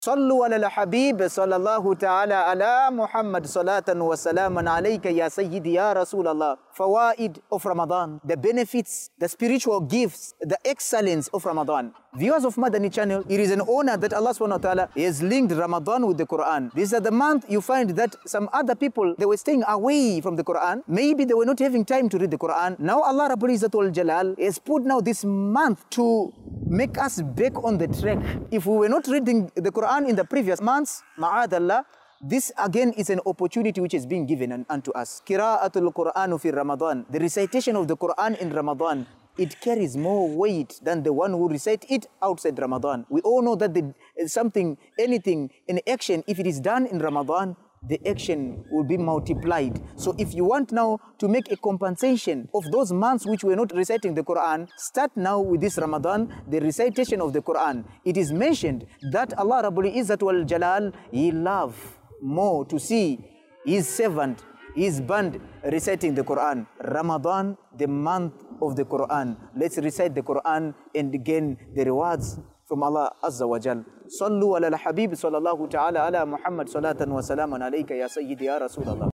صلوا على الحبيب صلى الله تعالى على محمد صلاة وسلاما عليك يا سيدي يا رسول الله. Fawaid of Ramadan, the benefits, the spiritual gifts, the excellence of Ramadan. Viewers of Madani channel, it is an honor that Allah subhanahu wa ta'ala has linked Ramadan with the Quran. This is the month you find that some other people, they were staying away from the Quran. Maybe they were not having time to read the Quran. Now Allah Rabbul Izzatul Jalal has put now this month to make us back on the track. If we were not reading the Quran in the previous months, ma'adallah, this again is an opportunity which is being given unto us. Qira'atul Qur'anu fi Ramadan. The recitation of the Quran in Ramadan, it carries more weight than the one who recite it outside Ramadan. We all know that anything in action, if it is done in Ramadan, the action will be multiplied. So if you want now to make a compensation of those months which were not reciting the Quran, start now with this Ramadan, the recitation of the Quran. It is mentioned that Allah Rabbul Izzat wal Jalal, He love more to see His servant, His band reciting the Quran. Ramadan, the month of the Quran. Let's recite the Quran and gain the rewards from Allah Azza wa Jal. Sallu ala al-Habib sallallahu ta'ala ala Muhammad salatan wa salaman alayka ya Sayyidi ya Rasul Allah.